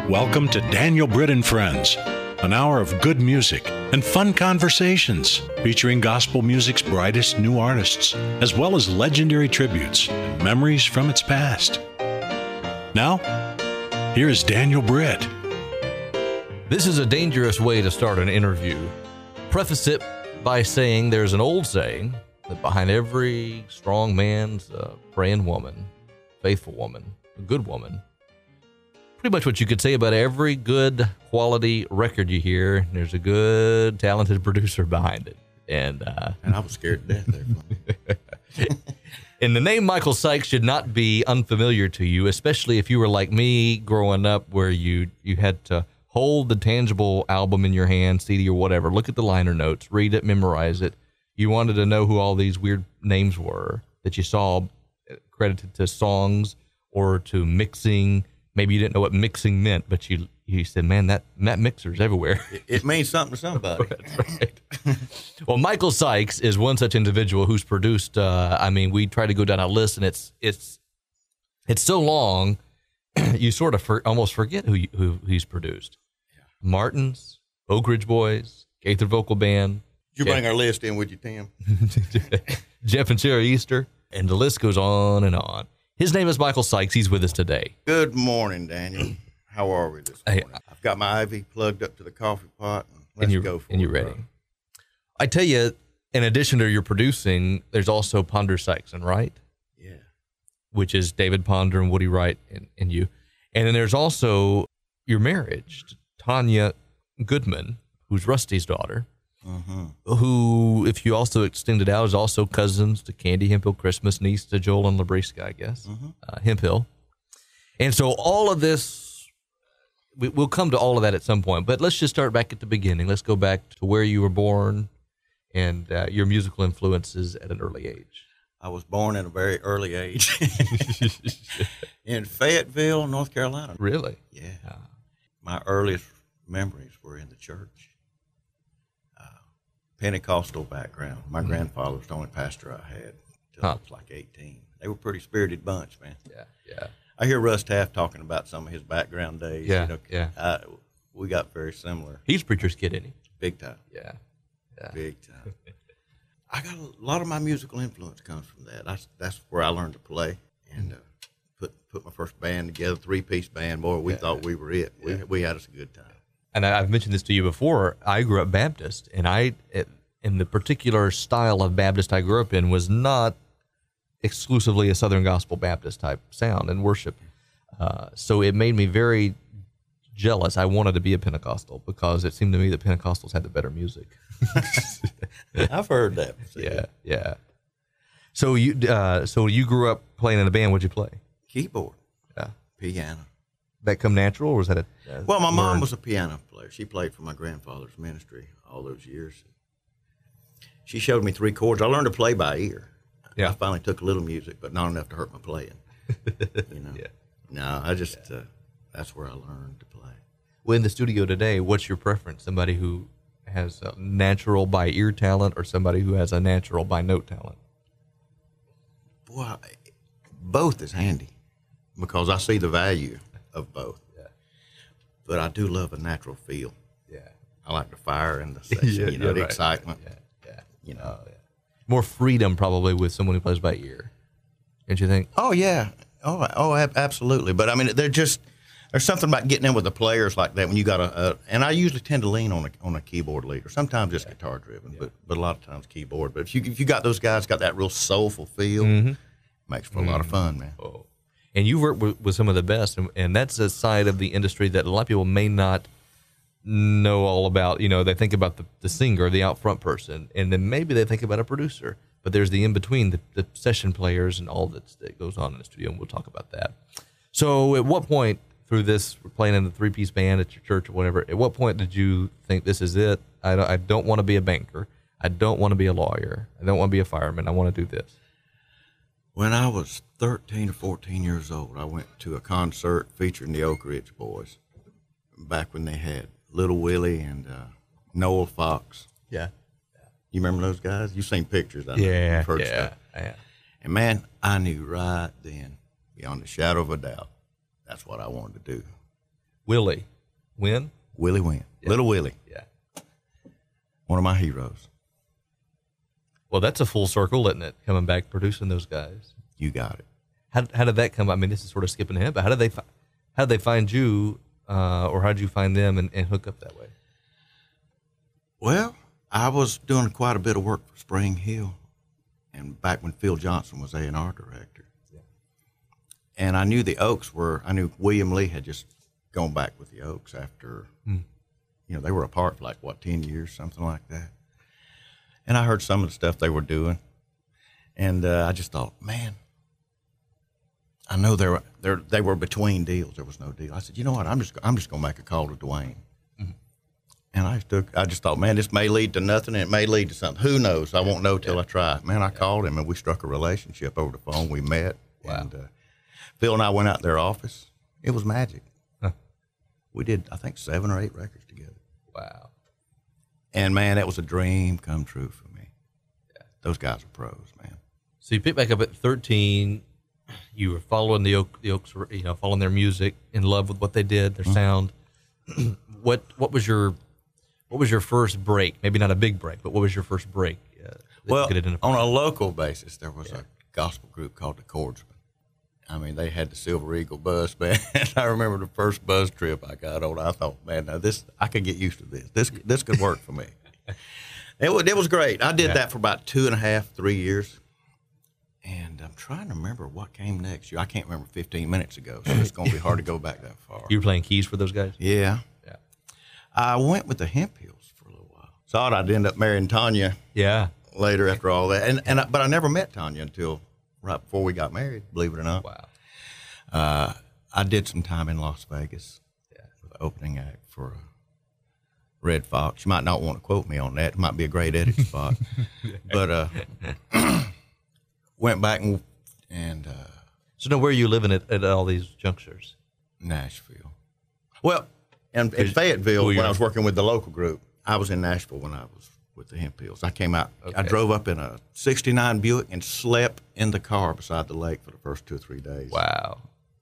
Welcome to Daniel Britt and Friends, an hour of good music and fun conversations featuring gospel music's brightest new artists, as well as legendary tributes and memories from its past. Now, here is Daniel Britt. This is a dangerous way to start an interview. Preface it by saying there's an old saying that behind every strong man's a praying woman, faithful woman, a good woman. Pretty much what you could say about every good quality record you hear. There's a good, talented producer behind it. And I was scared to death there. And the name Michael Sykes should not be unfamiliar to you, especially if you were like me growing up where you had to hold the tangible album in your hand, CD or whatever, look at the liner notes, read it, memorize it. You wanted to know who all these weird names were that you saw credited to songs or to mixing. Maybe you didn't know what mixing meant, but you said, man, that mixer's everywhere. It means something to somebody. That's right. Well, Michael Sykes is one such individual who's produced, we try to go down a list, and it's so long, you sort of almost forget who he's produced. Yeah. Martins, Oak Ridge Boys, Gaither Vocal Band. You bring our list in with you, Tim. Jeff and Sarah Easter, and the list goes on and on. His name is Michael Sykes. He's with us today. Good morning, Daniel. How are we this morning? Hey, I've got my IV plugged up to the coffee pot. Let's go for it. And you're ready. Bro. I tell you, in addition to your producing, there's also Ponder Sykes, right? Yeah. Which is David Ponder and Woody Wright and you. And then there's also your marriage to Tanya Goodman, who's Rusty's daughter. Who, if you also extend it out, is also cousins to Candy Hemphill Christmas, niece to Joel and Labriska, I guess, Hemphill. And so all of this, we'll come to all of that at some point, but let's just start back at the beginning. Let's go back to where you were born and your musical influences at an early age. I was born at a very early age in Fayetteville, North Carolina. Really? Yeah. My earliest memories were in the church. Pentecostal background. My grandfather was the only pastor I had until I was like 18. They were a pretty spirited bunch, man. Yeah. I hear Russ Taft talking about some of his background days. Yeah. We got very similar. He's a preacher's kid, isn't he? Big time. Yeah. Big time. I got a lot of my musical influence comes from that. That's where I learned to play and put my first band together, 3-piece band. Boy, we thought we were it. We had us a good time. And I've mentioned this to you before. I grew up Baptist, and in the particular style of Baptist I grew up in was not exclusively a Southern Gospel Baptist type sound and worship. So it made me very jealous. I wanted to be a Pentecostal because it seemed to me that Pentecostals had the better music. I've heard that. Yeah. So you grew up playing in a band. What'd you play? Keyboard. Yeah. Piano. That come natural, or was that well, my mom was a piano player. She played for my grandfather's ministry all those years. She showed me 3 chords. I learned to play by ear. Yeah. I finally took a little music, but not enough to hurt my playing. Yeah. No, I just, that's where I learned to play. Well, in the studio today, what's your preference? Somebody who has a natural by ear talent or somebody who has a natural by note talent? Boy, both is handy because I see the value of both. Yeah. But I do love a natural feel. Yeah. I like the fire and the session, the excitement. Yeah. More freedom probably with someone who plays by ear. Don't you think? Oh, yeah. Absolutely. But I mean, there's something about getting in with the players like that when you got and I usually tend to lean on a keyboard leader. Sometimes just guitar driven, but a lot of times keyboard. But if you got those guys got that real soulful feel, makes for a lot of fun, man. Oh. And you work with some of the best, and that's a side of the industry that a lot of people may not know all about. You know, they think about the singer, the out front person, and then maybe they think about a producer. But there's the in-between, the session players and all that goes on in the studio, and we'll talk about that. So at what point through this, we're playing in the 3-piece band at your church or whatever, at what point did you think this is it? I don't want to be a banker. I don't want to be a lawyer. I don't want to be a fireman. I want to do this. When I was 13 or 14 years old, I went to a concert featuring the Oak Ridge Boys back when they had Little Willie and Noel Fox. Yeah. You remember those guys? You've seen pictures. I know. Yeah, You've heard yeah, stuff. yeah. And, man, I knew right then, beyond a shadow of a doubt, that's what I wanted to do. Willie Wynn? Willie Wynn. Yeah. Little Willie. Yeah. One of my heroes. Well, that's a full circle, isn't it? Coming back, producing those guys. You got it. How did that come? I mean, this is sort of skipping ahead, but how did they find you, or how did you find them and hook up that way? Well, I was doing quite a bit of work for Spring Hill, and back when Phil Johnson was A&R director. Yeah. And I knew I knew William Lee had just gone back with the Oaks after, they were apart for 10 years, something like that. And I heard some of the stuff they were doing, and I just thought, man, I know they were between deals. There was no deal. I said, you know what? I'm just going to make a call to Dwayne. And I just thought, man, this may lead to nothing, and it may lead to something. Who knows? I won't know till I try. Man, I called him, and we struck a relationship over the phone. We met, and Phil and I went out to their office. It was magic. Huh. We did, I think, 7 or 8 records together. Wow. And, man, that was a dream come true for me. Yeah. Those guys are pros, man. So you picked back up at 13. You were following the Oaks, following their music, in love with what they did, their sound. What was your first break? Maybe not a big break, but what was your first break? Well, on a local basis, there was a gospel group called the Chordsmen. I mean, they had the Silver Eagle bus band. I remember the first bus trip I got on. I thought, man, now I could get used to this. This could work for me. It was great. I did that for about 2.5, 3 years. And I'm trying to remember what came next year. I can't remember 15 minutes ago, so it's going to be hard to go back that far. You were playing keys for those guys? Yeah. Yeah. I went with the Hemp Hills for a little while. Thought I'd end up marrying Tanya later after all that. But I never met Tanya until right before we got married, believe it or not. Wow. I did some time in Las Vegas with the opening act for Red Fox. You might not want to quote me on that. It might be a great edit spot. But went back and so now where are you living at all these junctures? Nashville. Well, in Fayetteville, when I was working with the local group, I was in Nashville when I was with the Hemp Hills. I came out. Okay. I drove up in a '69 Buick and slept in the car beside the lake for the first 2 or 3 days. Wow.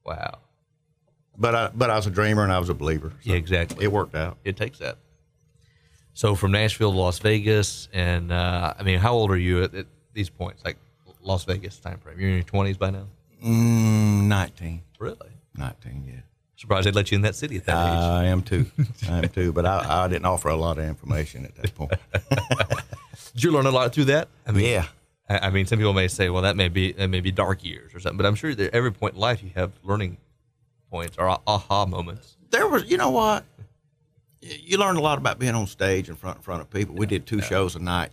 But I was a dreamer and I was a believer. So yeah, exactly. It worked out. It takes that. So from Nashville to Las Vegas, and how old are you at these points? Like Las Vegas time frame. You're in your 20s by now? 19. Really? 19, yeah. Surprised they'd let you in that city at that age. I am too. But I didn't offer a lot of information at that point. Did you learn a lot through that? Yeah. I mean, some people may say, well, that may be dark years or something, but I'm sure that every point in life you have learning points or aha moments. There was, you know what? You learn a lot about being on stage in front of people. We did 2 shows a night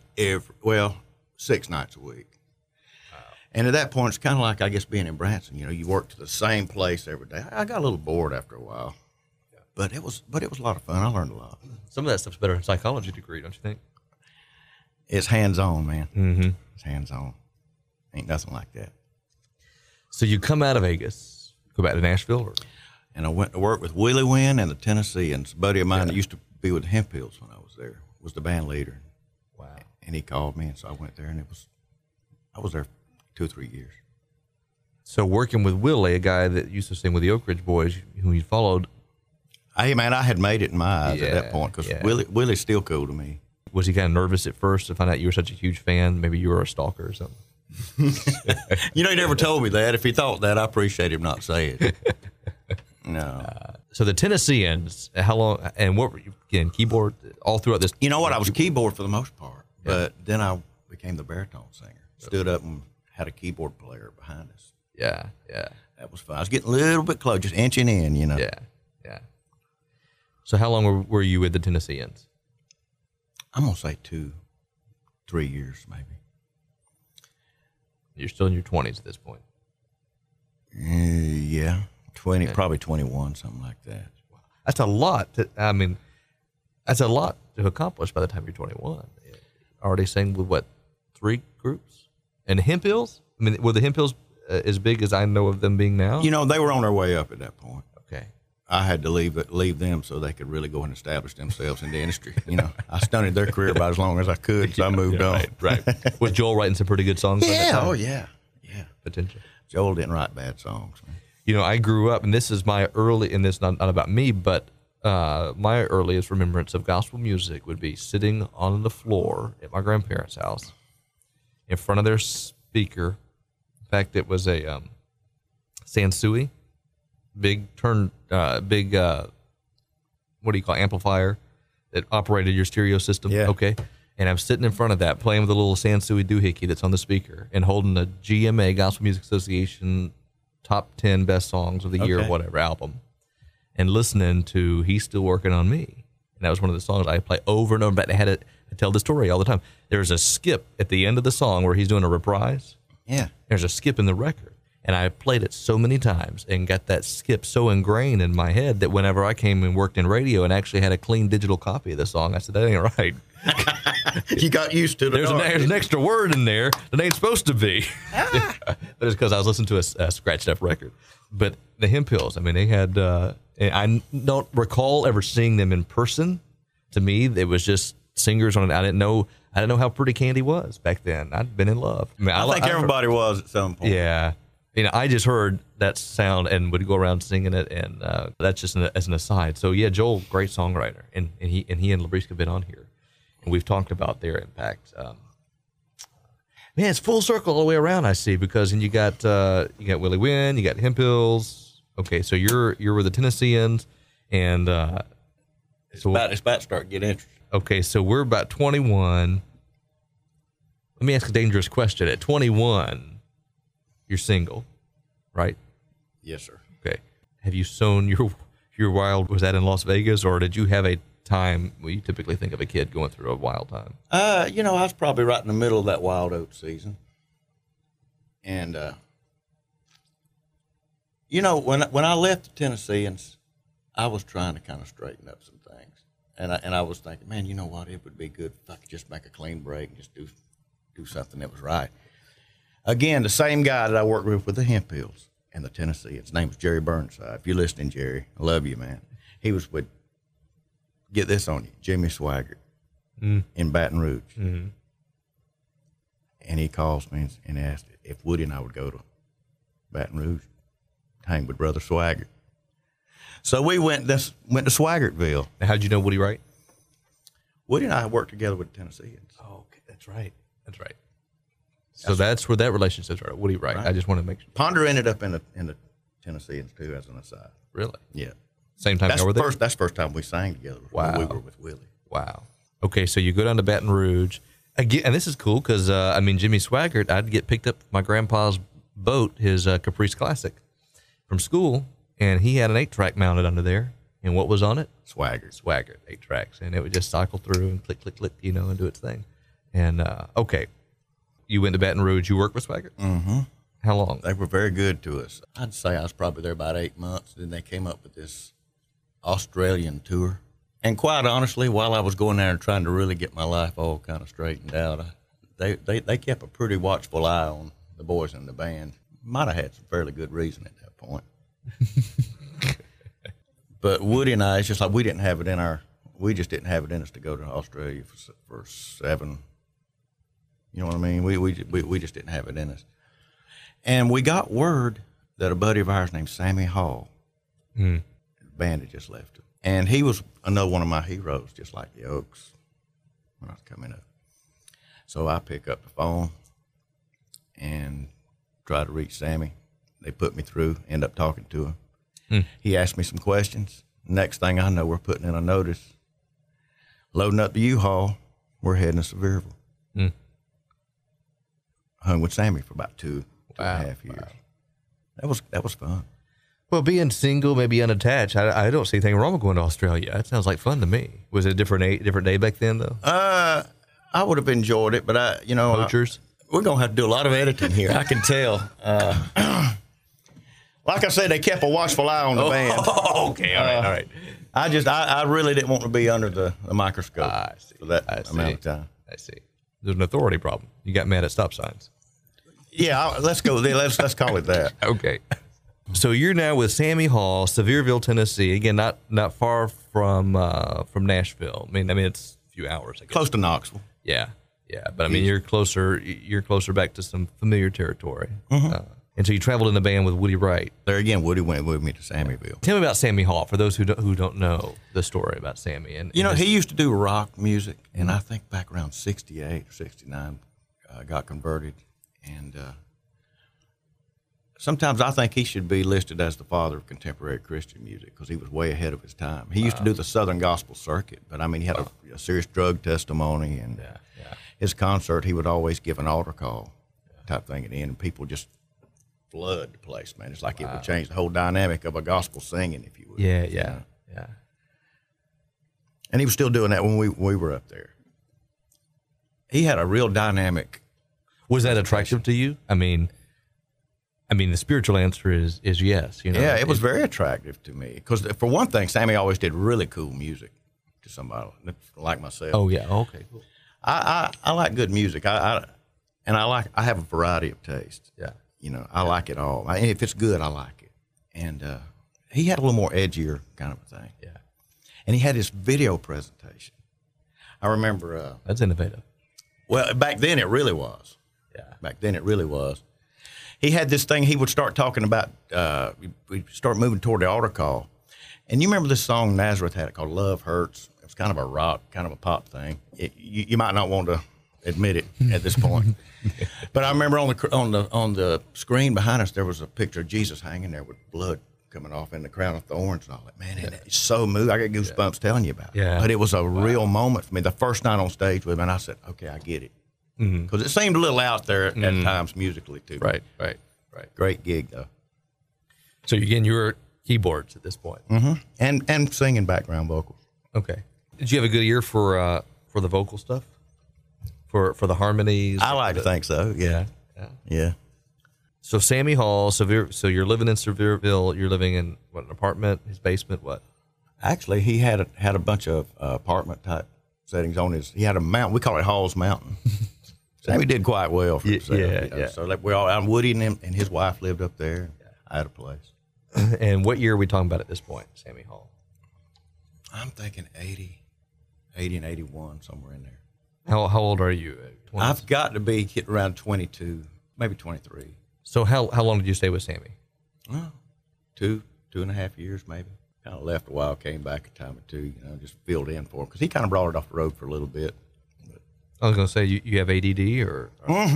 6 nights a week. And at that point, it's kind of like, I guess, being in Branson. You work to the same place every day. I got a little bored after a while, but it was a lot of fun. I learned a lot. Some of that stuff's better in psychology degree, don't you think? It's hands-on, man. Mm-hmm. It's hands-on. Ain't nothing like that. So you come out of Vegas, go back to Nashville? And I went to work with Willie Wynn and the Tennesseans. A buddy of mine that used to be with the Hemp Hills when I was there was the band leader. Wow. And he called me, and so I went there, and I was there 2 or 3 years. So working with Willie, a guy that used to sing with the Oak Ridge Boys, who you followed. Hey, man, I had made it in my eyes at that point because Willie's still cool to me. Was he kind of nervous at first to find out you were such a huge fan? Maybe you were a stalker or something? He never told me that. If he thought that, I appreciate him not saying it. No. So the Tennesseans, how long, and what were you, again, keyboard all throughout this? You know what? I was keyboard for the most part, but then I became the baritone singer. Stood up and had a keyboard player behind us. Yeah. That was fun. I was getting a little bit close, just inching in, Yeah. So how long were you with the Tennesseans? I'm going to say 2, 3 years, maybe. You're still in your 20s at this point. Yeah. 20, probably 21, something like that. That's a lot. That's a lot to accomplish by the time you're 21. Already sang with 3 groups? And the Hemp Hills? I mean, were the Hemp Hills as big as I know of them being now? They were on their way up at that point. Okay. I had to leave them so they could really go and establish themselves in the industry. I stunted their career about as long as I could, so I moved on. Right. Was Joel writing some pretty good songs? Yeah. Oh, yeah. Potential. Joel didn't write bad songs, man. I grew up, and this is my early, and this not about me, but my earliest remembrance of gospel music would be sitting on the floor at my grandparents' house in front of their speaker. In fact, it was a Sansui, big what do you call it, amplifier that operated your stereo system. Yeah. Okay. And I'm sitting in front of that, playing with a little Sansui doohickey that's on the speaker, and holding the GMA, Gospel Music Association, top 10 best songs of the year, Okay. whatever album, and listening to "He's Still Working on Me." And that was one of the songs I play over and over. But I tell the story all the time. There's a skip at the end of the song where he's doing a reprise. Yeah. There's a skip in the record. And I played it so many times and got that skip so ingrained in my head that whenever I came and worked in radio and actually had a clean digital copy of the song, I said, that ain't right. You got used to the There's an extra word in there that ain't supposed to be. But it's because I was listening to a scratched up record. But the Hemp Hills, I mean, they had, I don't recall ever seeing them in person. To me, it was just singers on it. I didn't know how pretty Candy was back then. I'd been in love. I think everybody was at some point. Yeah. I just heard that sound and would go around singing it, and that's just as an aside. So yeah, Joel, great songwriter, and he and Labriska have been on here, and we've talked about their impact. Man, it's full circle all the way around. I see, because and you got Willie Wynn, you got Hemp Hills. Okay, so you're with the Tennesseans, and It's about to start getting interesting. Okay, so we're about 21. Let me ask a dangerous question. At 21, you're single, right? Yes, sir. Okay. Have you sown your wild? Was that in Las Vegas, or did you have a time? Well, you typically think of a kid going through a wild time. I was probably right in the middle of that wild oat season, and when I left the Tennesseans, I was trying to kind of straighten up some things, and I was thinking, man, you know what? It would be good if I could just make a clean break and just do something that was right. Again, the same guy that I worked with the Hemp Hills and the Tennessee. His name was Jerry Burnside. If you're listening, Jerry, I love you, man. He was with, get this on you, Jimmy Swaggart in Baton Rouge. Mm-hmm. And he calls me and asked if Woody and I would go to Baton Rouge, hang with Brother Swaggart. So we went to Swaggartville. Now, how'd you know Woody Wright? Woody and I worked together with the Tennesseans. Oh, okay. That's right. So that's where that relationship started. Woody Wright. I just want to make sure. Ponder ended up in the Tennesseans too, as an aside. Really? Yeah. Same time you were there? That's the first time we sang together. Wow. We were with Willie. Wow. Okay, so you go down to Baton Rouge. Again, and this is cool because, Jimmy Swaggart, I'd get picked up my grandpa's boat, his Caprice Classic, from school, and he had an 8-track mounted under there. And what was on it? Swaggart, 8 tracks. And it would just cycle through and click, click, click, and do its thing. And, okay. You went to Baton Rouge. You worked with Swaggart? Mm-hmm. How long? They were very good to us. I'd say I was probably there about 8 months. Then they came up with this Australian tour. And quite honestly, while I was going there and trying to really get my life all kind of straightened out, they kept a pretty watchful eye on the boys in the band. Might have had some fairly good reason at that point. But Woody and I, it's just like we just didn't have it in us to go to Australia for 7. You know what I mean? We just didn't have it in us. And we got word that a buddy of ours named Sammy Hall, the band had just left him. And he was another one of my heroes, just like the Oaks, when I was coming up. So I pick up the phone and try to reach Sammy. They put me through, end up talking to him. He asked me some questions. Next thing I know, we're putting in a notice, loading up the U-Haul. We're heading to Sevierville. Hung with Sammy for about two and a half years. Wow. That was fun. Well, being single, maybe unattached, I don't see anything wrong with going to Australia. That sounds like fun to me. Was it a different day back then, though? I would have enjoyed it, but Poachers? We're gonna have to do a lot of editing here. I can tell. Like I said, they kept a watchful eye on the band. Okay, all right. I really didn't want to be under the microscope for that amount of time. I see. There's an authority problem. You got mad at stop signs. Yeah, let's go there. Let's call it that. Okay. So you're now with Sammy Hall, Sevierville, Tennessee. Again, not far from Nashville. I mean it's a few hours, I guess. Close to Knoxville. Yeah. But I mean, you're closer back to some familiar territory. Mm-hmm. And so you traveled in the band with Woody Wright. There again, Woody went with me to Sammyville. Tell me about Sammy Hall, for those who don't know the story about Sammy. And he used to do rock music, and I think back around 68 or 69, got converted. And sometimes I think he should be listed as the father of contemporary Christian music because he was way ahead of his time. He used to do the Southern Gospel circuit, but I mean, he had a serious drug testimony, and his concert, he would always give an altar call type thing at the end, and people just flood the place, man. It's like it would change the whole dynamic of a gospel singing, if you would. Yeah. And he was still doing that when we were up there. He had a real dynamic. Was that attractive to you? I mean, the spiritual answer is yes. Yeah, it was very attractive to me because, for one thing, Sammy always did really cool music to somebody like myself. Oh yeah, okay, cool. I like good music. I have a variety of taste. Yeah. I like it all. If it's good, I like it. And he had a little more edgier kind of a thing. Yeah. And he had his video presentation. I remember. That's innovative. Well, back then it really was. Yeah. Back then it really was. He had this thing. He would start talking about. We'd start moving toward the altar call. And you remember this song Nazareth had called "Love Hurts." It was kind of a rock, kind of a pop thing. You might not want to admit it at this point. But I remember on the screen behind us there was a picture of Jesus hanging there with blood coming off in the crown of thorns and all that. Man, and it's so moving. I get goosebumps telling you about it. Yeah. But it was a real moment for me. The first night on stage with him, and I said, okay, I get it. Because it seemed a little out there at times musically too. Right. Great gig though. So again, you were keyboards at this point. And singing background vocals. Okay. Did you have a good ear for the vocal stuff? For the harmonies? I like to think so. Yeah. So Sammy Hall, so you're living in Sevierville. You're living in what, an apartment? His basement? What? Actually, he had a bunch of apartment type settings on his. He had a mountain. We call it Hall's Mountain. Sammy did quite well for himself. Yeah. So like we all, Woody and him and his wife lived up there. I had a place. And what year are we talking about at this point, Sammy Hall? I'm thinking 80 and 81, somewhere in there. How old are you? 20s? I've got to be getting around 22, maybe 23. So how long did you stay with Sammy? Oh, 2.5 years maybe. Kind of left a while, came back a time or two, just filled in for him because he kind of brought it off the road for a little bit. But I was going to say, you have ADD or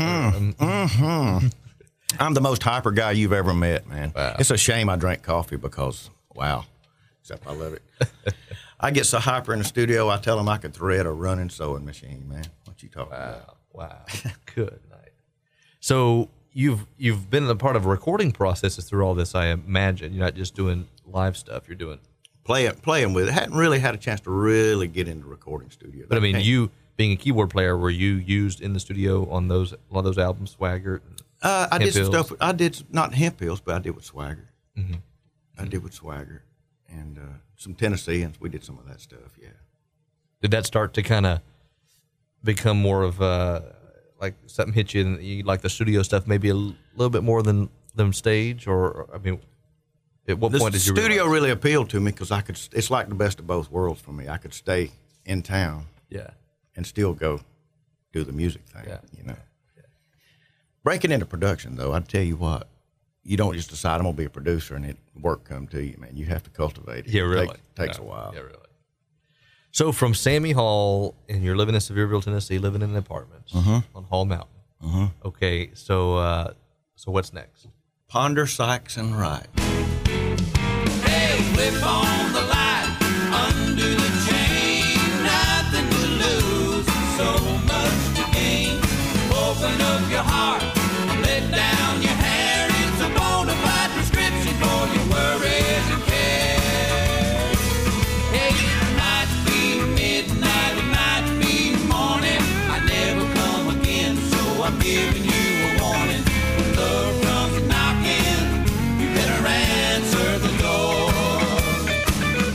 I'm the most hyper guy you've ever met, man. Wow. It's a shame I drank coffee because, wow, except I love it. I get so hyper in the studio, I tell them I could thread a running sewing machine, man. What you talking about? Wow. Good night. So you've been a part of recording processes through all this, I imagine. You're not just doing live stuff. You're doing playing with it. Hadn't really had a chance to really get into recording studio. But I mean, you being a keyboard player, were you used in the studio on a lot of those albums, Swaggart? I did some stuff. I did not Hemp Hills, but I did with Swaggart. I did with Swaggart and some Tennesseans. We did some of that stuff. Yeah. Did that start to kind of become more of like something hit you and you like the studio stuff maybe a little bit more than stage? Or I mean, at what point did you realize? The studio really appealed to me because it's like the best of both worlds for me. I could stay in town and still go do the music thing, Breaking into production, though, I tell you what, you don't just decide I'm going to be a producer and work come to you, man. You have to cultivate it. Yeah, really. It takes a while. Yeah, really. So from Sammy Hall, and you're living in Sevierville, Tennessee, living in an apartment on Hall Mountain. Okay, so what's next? Ponder, Sykes, and Wright. Hey, flip on the light, undo the chain, nothing to lose, so much to gain. Open up your heart, let down your hair, it's a bona fide prescription for your worries and cares. Hey, it might be midnight, it might be morning, I never come again, so I'm giving you a warning. When love comes knocking, you better answer the door.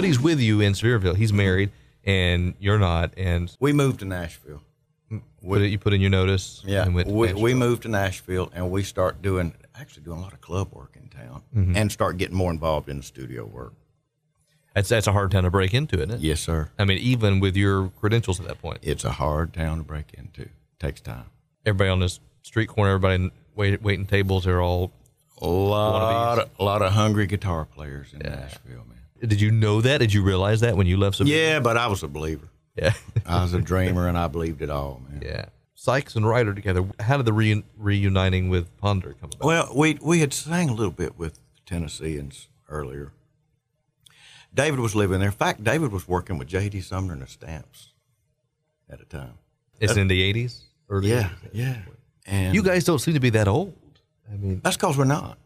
Woody's with you in Sevierville. He's married, and you're not. And We moved to Nashville. you put in your notice. Yeah, and went to we Nashville. moved to Nashville, and we start doing a lot of club work in town, and start getting more involved in the studio work. That's a hard town to break into, isn't it? Yes, sir. I mean, even with your credentials at that point, It's a hard town to break into. Takes time. everybody on this street corner, everybody waiting tables, they're all. A lot of hungry guitar players in Nashville, man. Did you know that? Did you realize that when you left Sevierville? Yeah, but I was a believer. Yeah. I was a dreamer, and I believed it all, man. Yeah. Sykes and Ryder together. How did the reuniting with Ponder come about? Well, we had sang a little bit with Tennesseans earlier. David was living there. In fact, David was working with J.D. Sumner and the Stamps at the time. It's in the 80s? Early Yeah, 80s? yeah. And You guys don't seem to be that old. I mean, that's because we're not.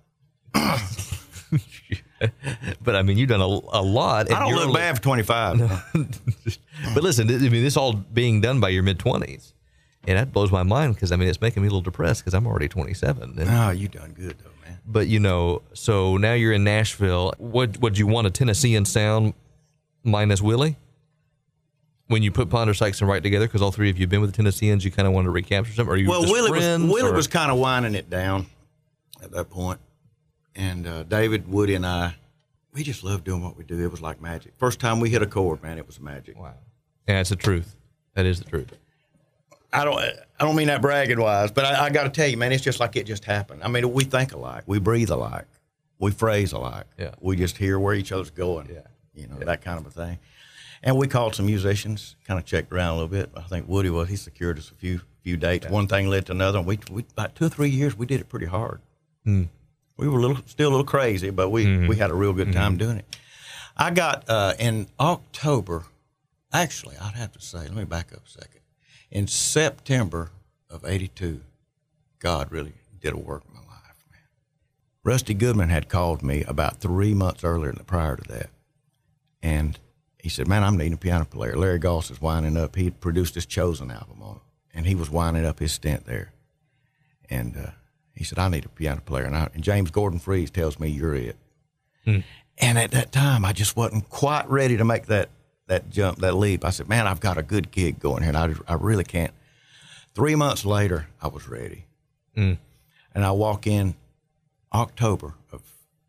but I mean, you've done a lot. And I don't you're look bad for 25. But listen, I mean, this all being done by your mid-20s. And that blows my mind because, I mean, it's making me a little depressed because I'm already 27. And, No, you done good, though, man. but, you know, so now you're in Nashville. Would you want a Tennessean sound minus Willie? When you put Ponder, Sykes, and Wright together, because all three of you have been with the Tennesseans, you kind of wanted to recapture something? Or you Well, just Willie friends, was kind of winding it down at that point. And David, Woody, and I, we just loved doing what we do. It was like magic. First time we hit a chord, man, it was magic. Wow. Yeah, it's the truth. That is the truth. I don't mean that bragging wise, but I got to tell you, man, it's just like it just happened. I mean, we think alike, we breathe alike, we phrase alike. Yeah. We just hear where each other's going. Yeah. You know, that kind of a thing. And we called some musicians, kind of checked around a little bit. I think Woody he secured us a few dates. Yeah. One thing led to another. And we about 2 or 3 years, we did it pretty hard. We were still a little crazy, but we had a real good time doing it. I got in October, actually, I'd have to say, let me back up a second. In September of '82, God really did a work in my life, man. Rusty Goodman had called me about 3 months earlier prior to that. And he said, man, I'm needing a piano player. Larry Goss is winding up. He had produced his Chosen album on it, and he was winding up his stint there. And he said, I need a piano player. And James Gordon Freeze tells me you're it. And at that time, I just wasn't quite ready to make that jump, that leap. I said, man, I've got a good gig going here, and I really can't. 3 months later, I was ready. And I walk in October of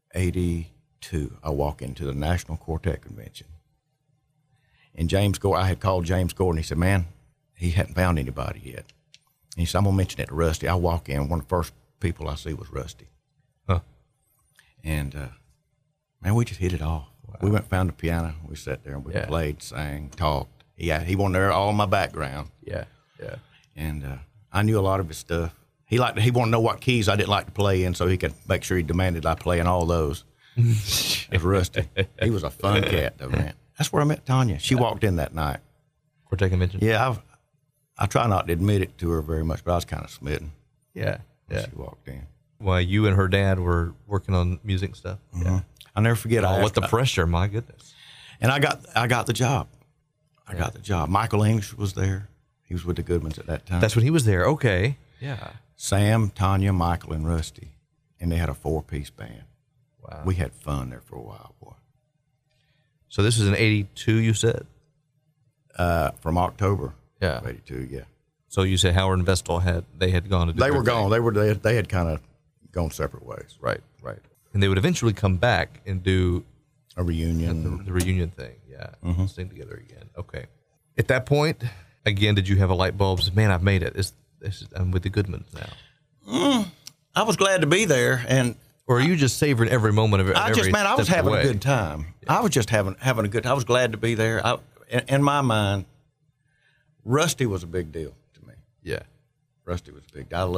'82. I walk into the National Quartet Convention. And I had called James Gordon. He said, man, he hadn't found anybody yet. And he said, I'm going to mention it to Rusty. I walk in. One of the first people I see was Rusty. Huh. And, man, we just hit it off. Wow. We went and found a piano. We sat there and we played, sang, talked. He wanted to know all my background. Yeah, yeah. And I knew a lot of his stuff. He wanted to know what keys I didn't like to play in so he could make sure he demanded I play in all those. It was Rusty. He was a fun cat, though, man. That's where I met Tanya. She walked in that night. Quartet Convention? Yeah, I try not to admit it to her very much, but I was kind of smitten. Yeah, yeah. She walked in. While you and her dad were working on music stuff? Mm-hmm. Yeah. I'll never forget. What the pressure, my goodness. And I got the job. I got the job. Michael English was there. He was with the Goodmans at that time. That's when he was there. Okay. Yeah. Sam, Tanya, Michael, and Rusty. And they had a 4-piece band. Wow. We had fun there for a while, boy. So this was in '82, you said? From October Yeah. of '82, yeah. So you said Howard and Vestal had gone to do They were their gone. thing. They had kind of gone separate ways. Right. And they would eventually come back and do A reunion. the reunion thing. Yeah. Sing together again. Okay. At that point, again, did you have a light bulb? Man, I've made it. I'm with the Goodmans now. I was glad to be there, and Or are you just savoring every moment of it? I was having a good time. Yeah. I was just having a good time. I was glad to be there. In my mind, Rusty was a big deal to me. Yeah. Rusty was big. I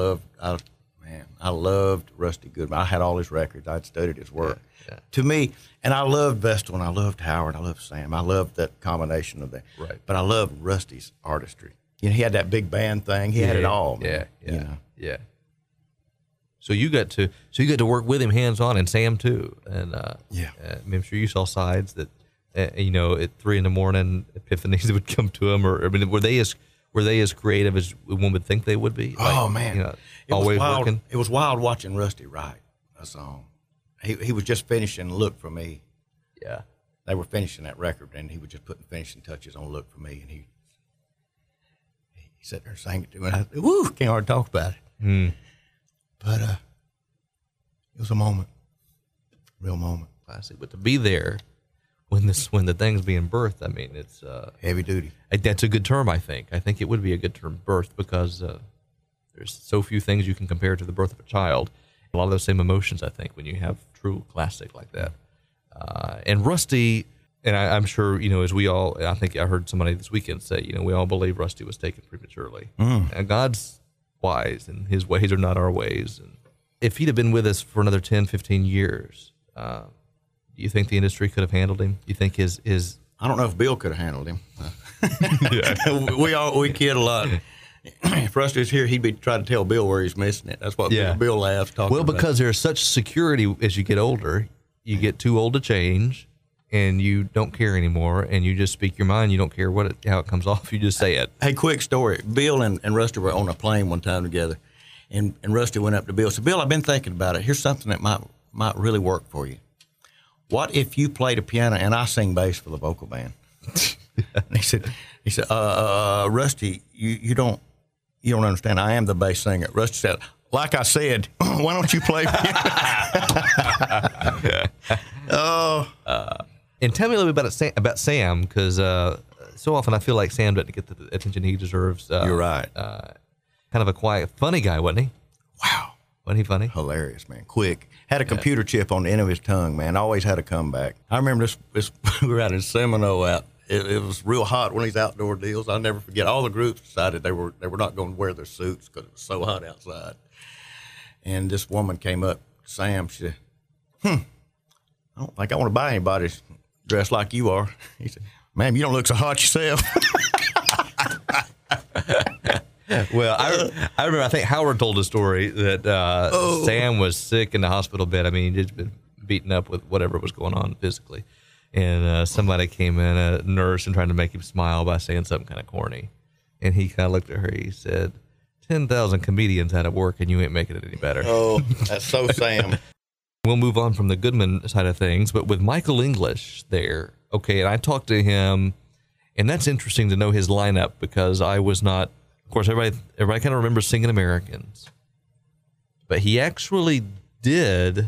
loved Rusty Goodman. I had all his records. I'd studied his work. Yeah. To me, and I loved Vestal, and I loved Howard, I loved Sam. I loved that combination of that. Right. But I loved Rusty's artistry. You know, he had that big band thing. He had it all. Man. Yeah. You know? Yeah. So you got to work with him hands on, and Sam too. And I'm sure you saw sides that at 3 a.m. epiphanies that would come to him. Or I mean, were they as creative as one would think they would be? Oh man, always working. It was wild watching Rusty write a song. He was just finishing "Look for Me." Yeah. they were finishing that record, and he was just putting finishing touches on "Look for Me," and he sat there and sang it to me. And I said, "Woo, can't hardly talk about it." But it was a moment, real moment. Classic. But to be there when the thing's being birthed, I mean, it's Heavy duty. that's a good term. I think it would be a good term, birth, because there's so few things you can compare to the birth of a child. A lot of those same emotions, I think, when you have true classic like that. And Rusty, and I'm sure, as we all, I think I heard somebody this weekend say, we all believe Rusty was taken prematurely. And God's wise, and his ways are not our ways. And if he'd have been with us for another 10, 15 years, do you think the industry could have handled him? Do you think his I don't know if Bill could have handled him. We kid a lot. If Rusty was here, he'd be trying to tell Bill where he's missing it. That's what Bill laughs talking about. Well, because there's such security as you get older, you get too old to change, and you don't care anymore, and you just speak your mind. You don't care how it comes off. You just say it. Hey, quick story. Bill and Rusty were on a plane one time together, and Rusty went up to Bill and said, "Bill, I've been thinking about it. Here's something that might really work for you. What if you played a piano and I sing bass for the vocal band?" And he said, "Rusty, you don't understand. I am the bass singer." Rusty said, "Like I said, why don't you play piano?" And tell me a little bit about Sam, because so often I feel like Sam doesn't get the attention he deserves. You're right. Kind of a quiet, funny guy, wasn't he? Wow. Wasn't he funny? Hilarious, man. Quick. Had a computer chip on the end of his tongue, man. Always had a comeback. I remember this we were out in Seminole It was real hot, one of these outdoor deals. I'll never forget. All the groups decided they were not going to wear their suits because it was so hot outside. And this woman came up to Sam. She said, I don't think I want to buy anybody dressed like you are. He said, "Ma'am, you don't look so hot yourself." Well, I remember, I think Howard told a story that Sam was sick in the hospital bed. I mean, he'd been beaten up with whatever was going on physically. And somebody came in, a nurse, and tried to make him smile by saying something kind of corny. And he kind of looked at her. He said, 10,000 comedians out of work, and you ain't making it any better. Oh, that's so Sam. We'll move on from the Goodman side of things, but with Michael English there, okay, and I talked to him, and that's interesting to know his lineup, because I was not, of course, everybody kind of remembers Singing Americans, but he actually did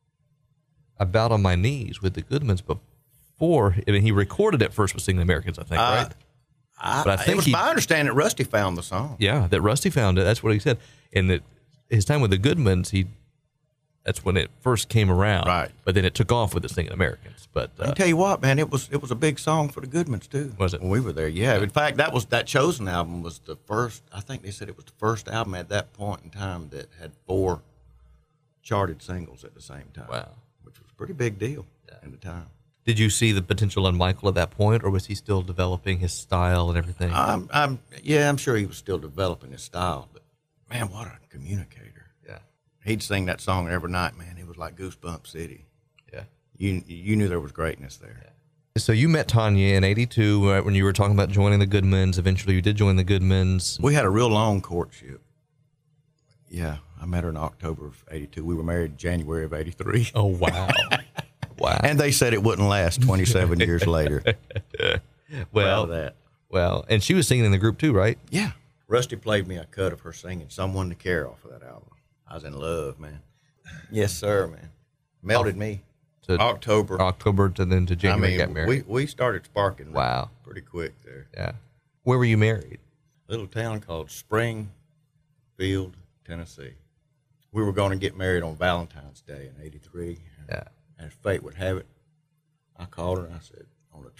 About on My Knees with the Goodmans before. I mean, he recorded it first with Singing Americans, I think, right? But I think it was my understanding that Rusty found the song. Yeah, that Rusty found it. That's what he said. And that his time with the Goodmans, that's when it first came around. Right. But then it took off with the Singing Americans. But I can tell you what, man, it was a big song for the Goodmans too. Was it? When we were there, yeah. In fact, that Chosen album was the first. I think they said it was the first album at that point in time that had 4 charted singles at the same time. Wow. Which was a pretty big deal at the time. Did you see the potential in Michael at that point, or was he still developing his style and everything? I'm sure he was still developing his style, but man, what a communicator. Yeah. He'd sing that song every night, man. It was like Goosebump City. Yeah. You knew there was greatness there. Yeah. So you met Tanya in '82 right, when you were talking about joining the Goodmans. Eventually you did join the Goodmans. We had a real long courtship. Yeah, I met her in October of '82. We were married in January of '83. Oh, wow. Wow. And they said it wouldn't last 27 years later. Well, Proud of that. Well, and she was singing in the group too, right? Yeah. Rusty played me a cut of her singing Someone to Care off of that album. I was in love, man. Yes, sir, man. Melted me. To October to then to January got married. We started sparking. Wow. Pretty quick there. Yeah. Where were you married? Little town called Springfield, Tennessee. We were going to get married on Valentine's Day in '83. Yeah. As fate would have it, I called her and I said, on the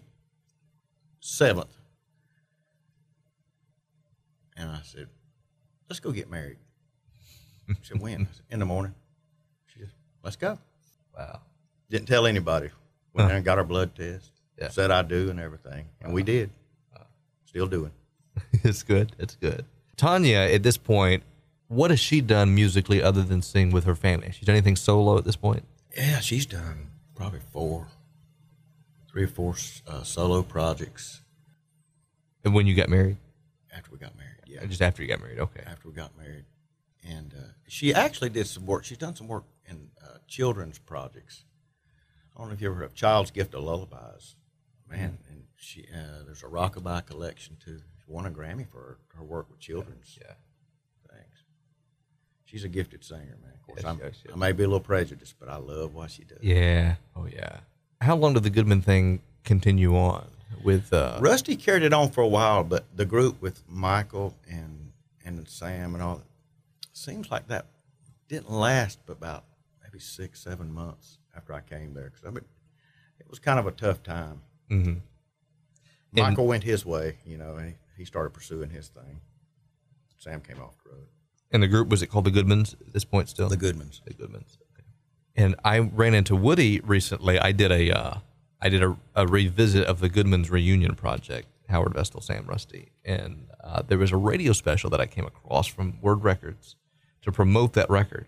27th, and I said, let's go get married. She said, when? I said, in the morning. She said, let's go. Wow. Didn't tell anybody. Went there and got our blood test. Yeah. Said I do and everything. And we did. Still doing. It's good. It's good. Tanya, at this point, what has she done musically other than sing with her family? Has she done anything solo at this point? Yeah, she's done probably 3 or 4 solo projects. And when you got married? After we got married, yeah. Just after you got married, okay. After we got married. And she actually did some work. She's done some work in children's projects. I don't know if you ever heard of Child's Gift of Lullabies. Man, and she there's a rockabye collection too. She won a Grammy for her work with children's things. She's a gifted singer, man. Of course, I may be a little prejudiced, but I love what she does. Yeah. Oh, yeah. How long did the Goodman thing continue on with? Rusty carried it on for a while, but the group with Michael and Sam and all, seems like that didn't last but about maybe 6-7 months after I came there. Because I mean, it was kind of a tough time. Mm-hmm. Michael went his way, you know, and he started pursuing his thing. Sam came off the road. And the group, was it called the Goodmans at this point still? The Goodmans. The Goodmans. Okay. And I ran into Woody recently. I did a revisit of the Goodmans reunion project, Howard Vestal, Sam Rusty. And there was a radio special that I came across from Word Records to promote that record.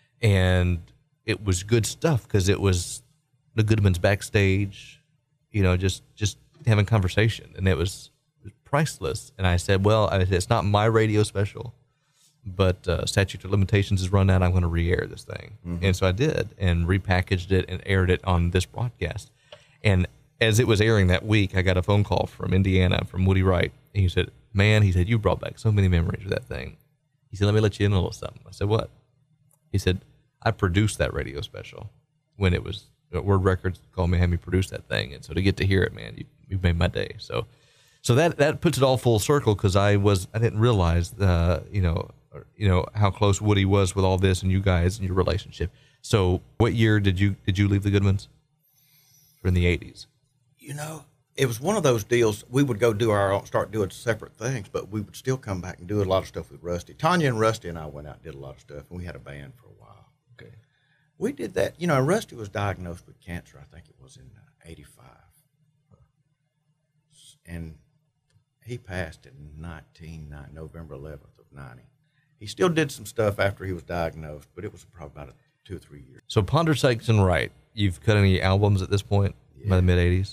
And it was good stuff because it was the Goodmans backstage, you know, just having conversation. And it was priceless. And I said, well, it's not my radio special, but statute of limitations is run out. I'm going to re-air this thing. Mm-hmm. And so I did, and repackaged it and aired it on this broadcast. And as it was airing that week, I got a phone call from Indiana, from Woody Wright. And he said, man, he said, you brought back so many memories of that thing. He said, let me let you in a little something. I said, what? He said, I produced that radio special when it was, Word Records called me, had me produce that thing. And so to get to hear it, man, you made my day. So that puts it all full circle, because I didn't realize, you know, how close Woody was with all this and you guys and your relationship. So what year did you leave the Goodmans? In the 80s. You know, it was one of those deals. We would go do our own, start doing separate things, but we would still come back and do a lot of stuff with Rusty. Tanya and Rusty and I went out and did a lot of stuff, and we had a band for a while. Okay. We did that. You know, Rusty was diagnosed with cancer, I think it was in 85. And he passed in November 11th of 90. He still did some stuff after he was diagnosed, but it was probably about 2 or 3 years. So Ponder, Sykes, and Wright, you've cut any albums at this point, by the mid-'80s?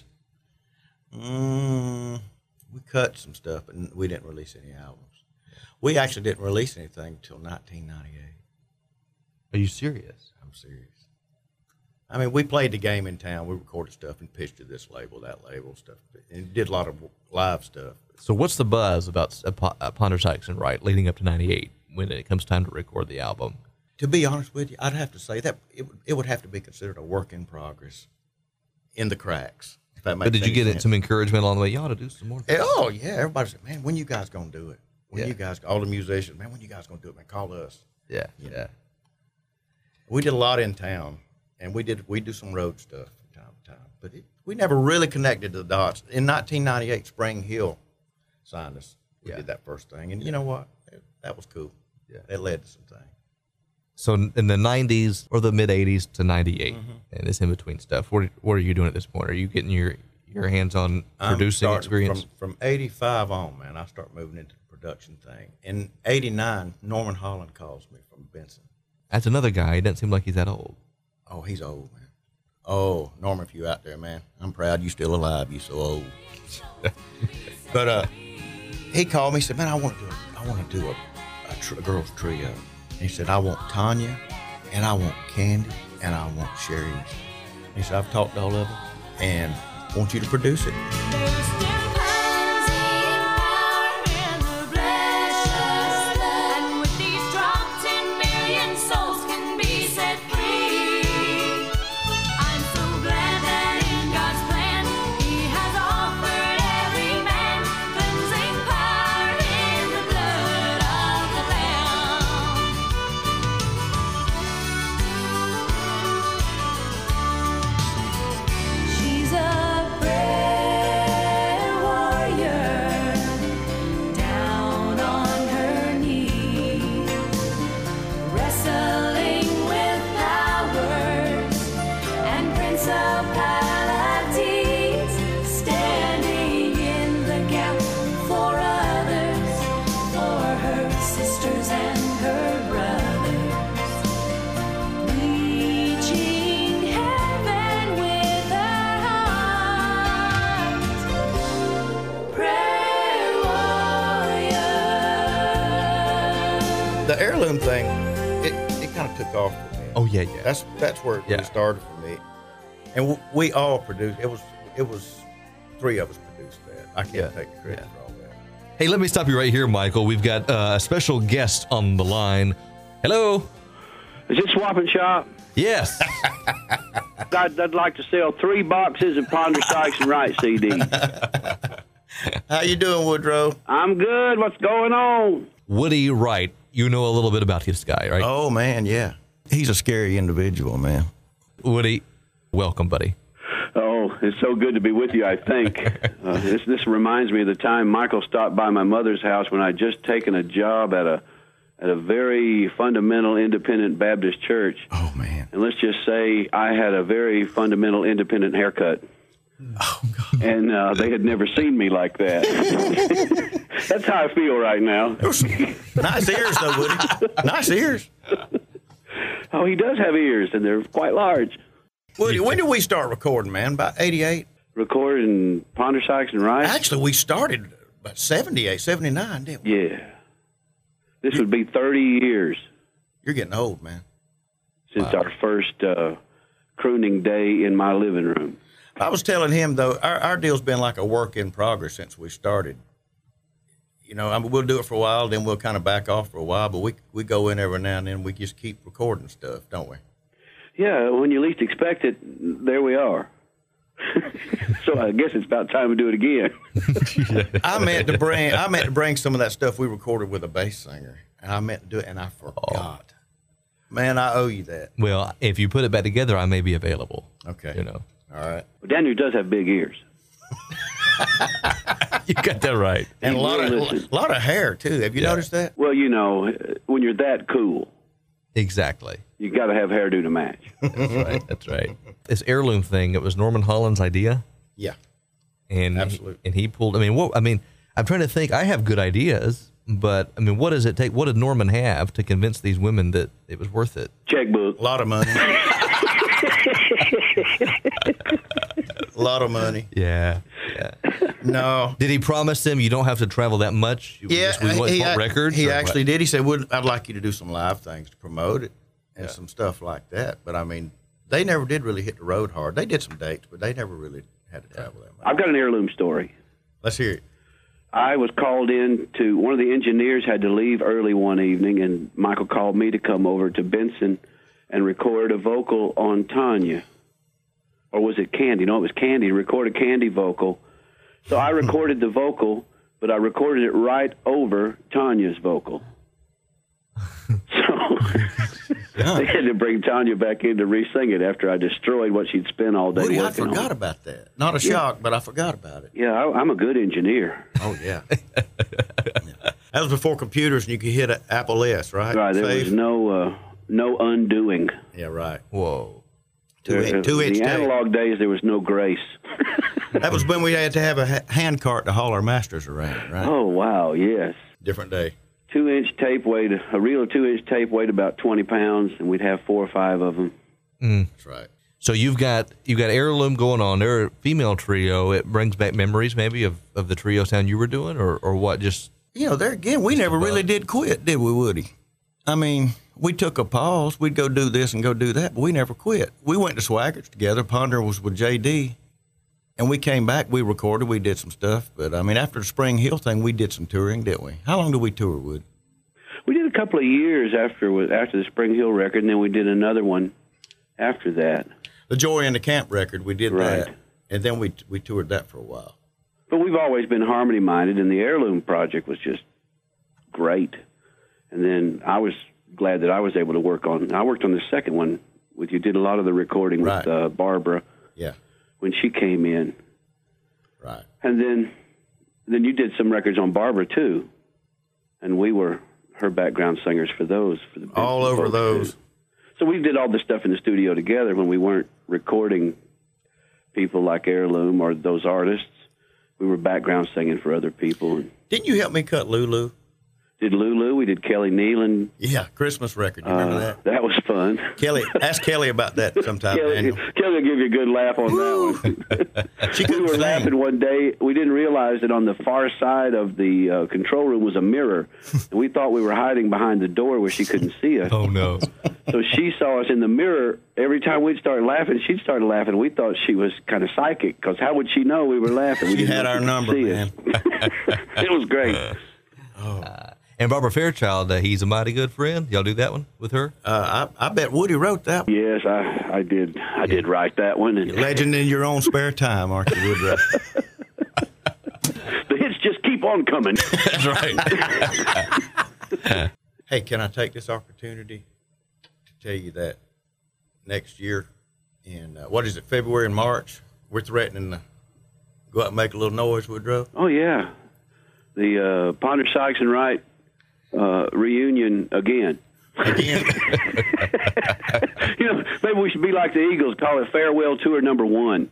We cut some stuff, but we didn't release any albums. We actually didn't release anything until 1998. Are you serious? I'm serious. I mean, we played the game in town. We recorded stuff and pitched to this label, that label, stuff, and did a lot of live stuff. So what's the buzz about Ponder, Sykes, and Wright leading up to 98 when it comes time to record the album? To be honest with you, I'd have to say that it would have to be considered a work in progress, in the cracks, if that makes sense. But did you get some encouragement along the way? You ought to do some more things. Oh, yeah. Everybody said, man, when you guys going to do it? You guys, all the musicians, man, when you guys going to do it, man, call us. Yeah, yeah. We did a lot in town, and we do some road stuff from time to time. But we never really connected the dots. In 1998, Spring Hill signed us. We did that first thing. And you know what? That was cool. Yeah. It led to some things. So in the 90s or the mid-'80s to 98, and this in-between stuff, what are you doing at this point? Are you getting your hands on producing experience? From 85 on, man, I start moving into the production thing. In 89, Norman Holland calls me from Benson. That's another guy. He doesn't seem like he's that old. Oh, he's old, man. Oh, Norman, if you out there, man, I'm proud you still alive. You so old. But he called me. He said, man, I want to do a girls trio. He said, I want Tanya, and I want Candy, and I want Sherry. He said, I've talked to all of them, and I want you to produce it. The heirloom thing, it kind of took off for me. Oh, yeah. That's where it really started for me. And we all produced. It was 3 of us produced that. I can't take the credit for all that. Hey, let me stop you right here, Michael. We've got a special guest on the line. Hello. Is it Swap and Shop? Yes. I'd like to sell 3 boxes of Ponder, Sykes, and Wright CDs. How you doing, Woodrow? I'm good. What's going on? Woody Wright. You know a little bit about this guy, right? Oh, man, yeah. He's a scary individual, man. Woody, welcome, buddy. Oh, it's so good to be with you, I think. This reminds me of the time Michael stopped by my mother's house when I'd just taken a job at a very fundamental independent Baptist church. Oh, man. And let's just say I had a very fundamental independent haircut. Oh, God. And they had never seen me like that. That's how I feel right now. Nice ears, though, Woody. Nice ears. Oh, he does have ears, and they're quite large. Woody, when did we start recording, man? About 88? Recording Ponder, Sykes, and Wright? Actually, we started about 78, 79, didn't we? Yeah. This would be 30 years You're getting old, man. since our first crooning day in my living room. I was telling him, though, our deal's been like a work in progress since we started. You know, I mean, we'll do it for a while, then we'll kind of back off for a while, but we go in every now and then. We just keep recording stuff, don't we? Yeah, when you least expect it, there we are. So I guess it's about time to do it again. I meant to bring some of that stuff we recorded with a bass singer, and I meant to do it, and I forgot. Man, I owe you that. Well, if you put it back together, I may be available. Okay. You know. All right. Well, Daniel does have big ears. You got that right. And a He will lot listen. of hair, too. Have you noticed that? Well, you know, when you're that cool, Exactly. you got to have hairdo to match. That's right. That's right. This heirloom thing, it was Norman Holland's idea. Yeah. And Absolutely. and he pulled. I'm trying to think. I have good ideas, but I mean, what does it take? What did Norman have to convince these women that it was worth it? Checkbook. A lot of money. A lot of money. Yeah. No. Did he promise them you don't have to travel that much? Yeah, we want records. He or actually what? did. He said, I'd like you to do some live things to promote it and some stuff like that. But, I mean, they never did really hit the road hard. They did some dates, but they never really had to travel that much. I've got an heirloom story. Let's hear it. I was called in to, one of the engineers had to leave early one evening, and Michael called me to come over to Benson and record a vocal on Tanya. Or was it Candy? No, it was Candy. Record a Candy vocal. So I recorded the vocal, but I recorded it right over Tanya's vocal. So they had to bring Tanya back in to re-sing it after I destroyed what she'd spent all day Woody, I working on. forgot about that. Not a shock, but I forgot about it. Yeah, I'm a good engineer. Oh, yeah. Yeah. That was before computers, and you could hit an Apple S, right? Right, there Save. was no undoing. Yeah, right. Whoa. Two-inch In the tape. analog days, there was no grace. That was when we had to have a hand cart to haul our masters around, right? Oh, wow, yes. Different day. 2-inch tape weighed, a reel of 2-inch tape weighed about 20 pounds, and we'd have 4 or 5 of them. That's right. So you've got heirloom going on. They're a female trio. It brings back memories maybe of the trio sound you were doing, or what? Just You know, there again, we never really did quit, did we, Woody? I mean, we took a pause. We'd go do this and go do that, but we never quit. We went to Swaggart's together. Ponder was with J.D., and we came back. We recorded. We did some stuff. But, I mean, after the Spring Hill thing, we did some touring, didn't we? How long did we tour, Wood? We did a couple of years after the Spring Hill record, and then we did another one after that. The Joy in the Camp record, we did Right. that. And then we toured that for a while. But we've always been harmony-minded, and the Heirloom project was just great. And then I was glad that I was able to work on. I worked on the second one with you. Did a lot of the recording Right. with Barbara Yeah, when she came in, right. and then you did some records on Barbara too, and we were her background singers for those. For the All Benson over folks, those. too. So we did all the stuff in the studio together when we weren't recording people like Heirloom or those artists. We were background singing for other people. And Didn't you help me cut Lulu? did Lulu. We did Kelly Nealon. Yeah, Christmas record. You remember that? That was fun. Kelly, ask Kelly about that sometime, Daniel. Kelly will give you a good laugh on that one. She We couldn't were sing. laughing one day. We didn't realize that on the far side of the control room was a mirror, and we thought we were hiding behind the door where she couldn't see us. Oh, no. So she saw us in the mirror. Every time we'd start laughing, she'd start laughing. We thought she was kind of psychic, because how would she know we were laughing? We She didn't had know our she could number, see man. us. It was great. And Barbara Fairchild, He's a Mighty Good Friend. Y'all do that one with her? I bet Woody wrote that one. Yes, I did. I did write that one. And Legend in your own spare time, aren't you, Woodruff? the hits just keep on coming. That's right. Hey, can I take this opportunity to tell you that next year in, what is it, February and March, we're threatening to go out and make a little noise, Woodruff? Oh, yeah. The Ponder, Sykes, and Wright reunion again. Again, Maybe we should be like the Eagles, call it Farewell Tour number 1.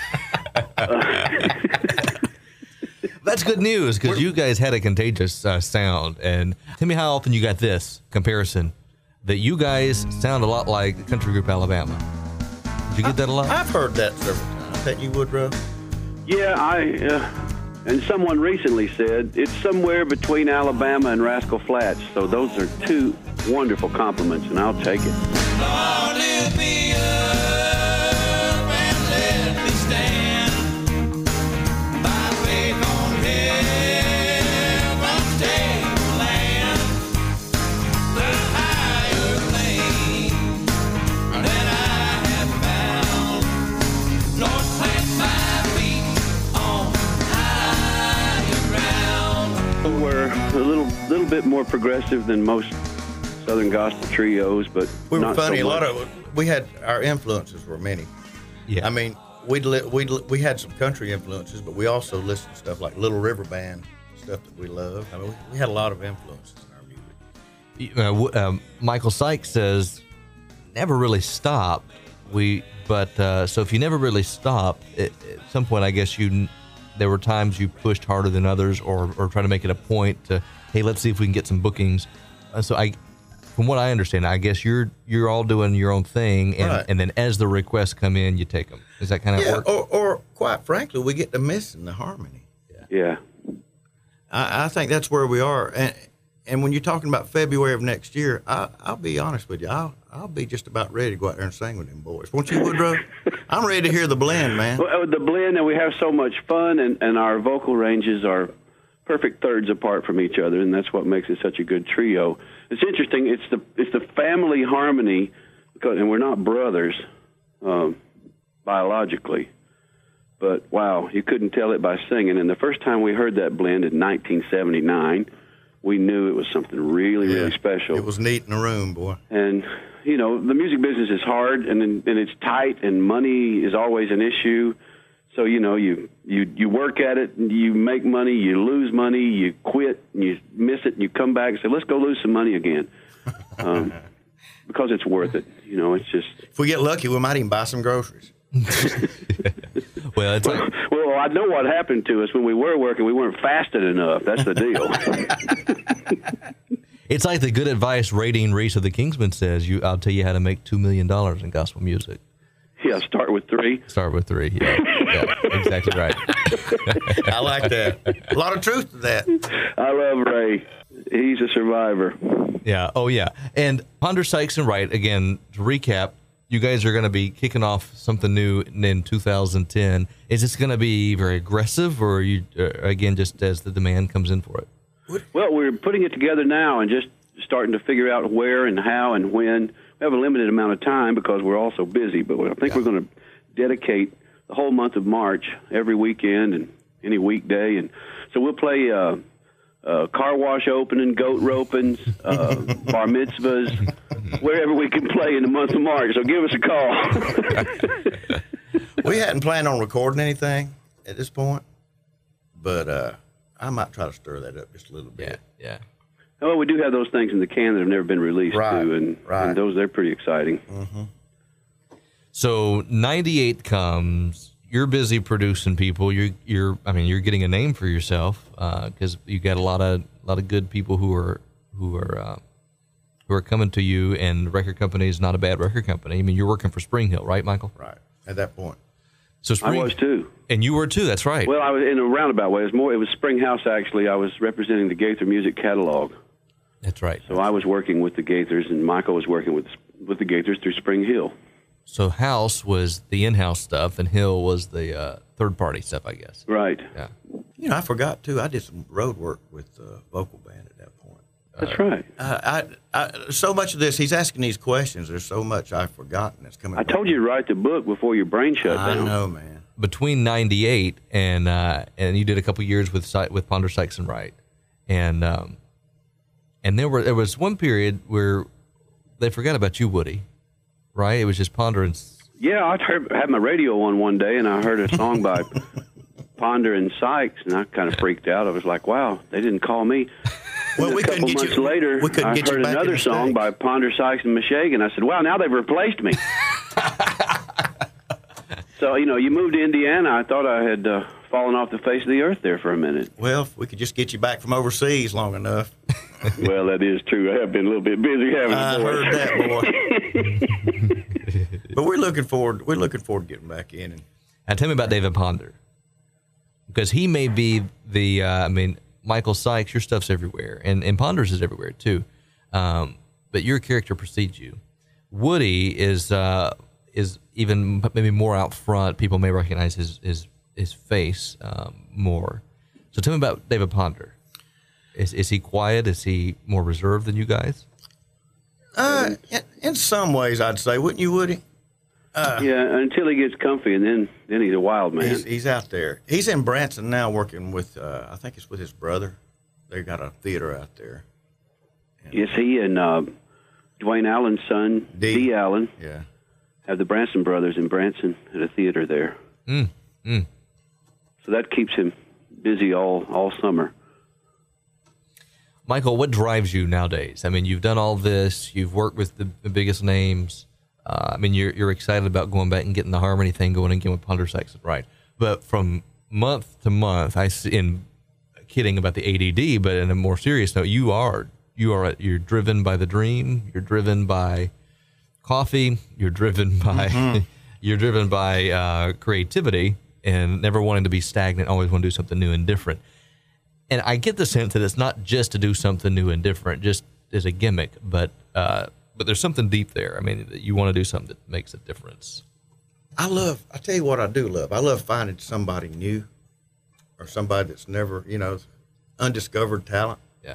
That's good news, because you guys had a contagious sound. And tell me how often you got this comparison, that you guys sound a lot like the country group Alabama. Did you get that a lot? I've heard that several times. That you, Woodruff? Yeah, and someone recently said it's somewhere between Alabama and Rascal Flatts. So those are two wonderful compliments, and I'll take it. Lord, lift me up and let me stand by faith on heaven's tableland, the higher plane that I have found. Lord, plant my feet on higher ground. We're a little bit more progressive than most Southern gospel trios, but We were not funny. So A lot much. of we had our influences were many. Yeah. I mean, we had some country influences, but we also listened to stuff like Little River Band, stuff that we loved. I mean, we had a lot of influences in our music. Michael Sykes says, never really stop. So if you never really stopped, at some point, I guess there were times you pushed harder than others, or try to make it a point to, hey, let's see if we can get some bookings. From what I understand, I guess you're all doing your own thing, and, Right. and then as the requests come in, you take them. Is that kind of Yeah, work? or quite frankly, we get to missing the harmony. Yeah. I think that's where we are. And when you're talking about February of next year, I'll be honest with you. I'll be just about ready to go out there and sing with them boys. Won't you, Woodrow? I'm ready to hear the blend, man. Well, the blend, and we have so much fun, and our vocal ranges are perfect thirds apart from each other, and that's what makes it such a good trio. It's interesting. It's the family harmony, and we're not brothers biologically, but wow, you couldn't tell it by singing. And the first time we heard that blend in 1979, we knew it was something really, really special. It was neat in the room, boy. And the music business is hard, and it's tight, and money is always an issue. So you work at it, and you make money, you lose money, you quit, and you miss it, and you come back and say, "Let's go lose some money again," because it's worth it. It's just. If we get lucky, we might even buy some groceries. Well, it's like, Well, I know what happened to us when we were working. We weren't fasted enough. That's the deal. it's like the good advice Radine Reese of the Kingsmen says. I'll tell you how to make $2 million in gospel music. Yeah, start with 3. Start with 3. Yeah, exactly right. I like that. A lot of truth to that. I love Ray. He's a survivor. Yeah. Oh, yeah. And Ponder, Sykes, and Wright, again, to recap, you guys are going to be kicking off something new in 2010. Is this going to be very aggressive, or are you, again, just as the demand comes in for it? Well, we're putting it together now and just starting to figure out where and how and when. We have a limited amount of time because we're all so busy, but I think we're going to dedicate the whole month of March, every weekend and any weekday. And so we'll play car wash opening, goat ropings, bar mitzvahs, wherever we can play in the month of March. So give us a call. We hadn't planned on recording anything at this point, but I might try to stir that up just a little bit. Yeah. Well, we do have those things in the can that have never been released, Right, too, and those, they're pretty exciting. So 98 comes, you're busy producing people. You're getting a name for yourself because you got a lot of good people who are coming to you, and the record company is not a bad record company. I mean, you're working for Spring Hill, right, Michael? Right at that point. So I was too. And you were too. That's right. Well, I was in a roundabout way. It was Spring House actually. I was representing the Gaither Music Catalog. That's right. So I was working with the Gaithers, and Michael was working with the Gaithers through Spring Hill. So House was the in-house stuff, and Hill was the third-party stuff, I guess. Right. Yeah. You know, I forgot too. I did some road work with the vocal band at that point. That's right. So much of this, he's asking these questions. There's so much I've forgotten that's coming. I told you to write the book before your brain shut down. I know, man. Between '98 and you did a couple years with Ponder, Sykes and Wright, and there was one period where they forgot about you, Woody, right? It was just Ponder and. Yeah, I had my radio on one day, and I heard a song by Ponder and Sykes, and I kind of freaked out. I was like, "Wow, they didn't call me." Well, a couple months later, I heard another song by Ponder, Sykes, and Meshuggah. I said, wow, now they've replaced me. So, you moved to Indiana. I thought I had fallen off the face of the earth there for a minute. Well, if we could just get you back from overseas long enough. Well, that is true. I have been a little bit busy, haven't I? I heard that, boy. But we're looking forward to getting back in. Now, tell me about David Ponder. Because he may be the, Michael Sykes, your stuff's everywhere, and Ponder's is everywhere too. But your character precedes you. Woody is even maybe more out front. People may recognize his face more. So tell me about David Ponder. Is he quiet? Is he more reserved than you guys? In some ways, I'd say, wouldn't you, Woody? Yeah, until he gets comfy, and then he's a wild man. He's out there. He's in Branson now working with, I think it's with his brother. They got a theater out there. Yes, he and Dwayne Allen's son, D. Allen, have the Branson brothers in Branson at a theater there. So that keeps him busy all summer. Michael, what drives you nowadays? I mean, you've done all this. You've worked with the biggest names. You're excited about going back and getting the harmony thing going again with Ponder, Sykes and Wright. But from month to month, kidding about the ADD, but in a more serious note, you're driven by the dream. You're driven by coffee. You're driven by creativity and never wanting to be stagnant. Always want to do something new and different. And I get the sense that it's not just to do something new and different, just as a gimmick, but there's something deep there. I mean, that you want to do something that makes a difference. I tell you what I do love. I love finding somebody new or somebody that's never, undiscovered talent. Yeah.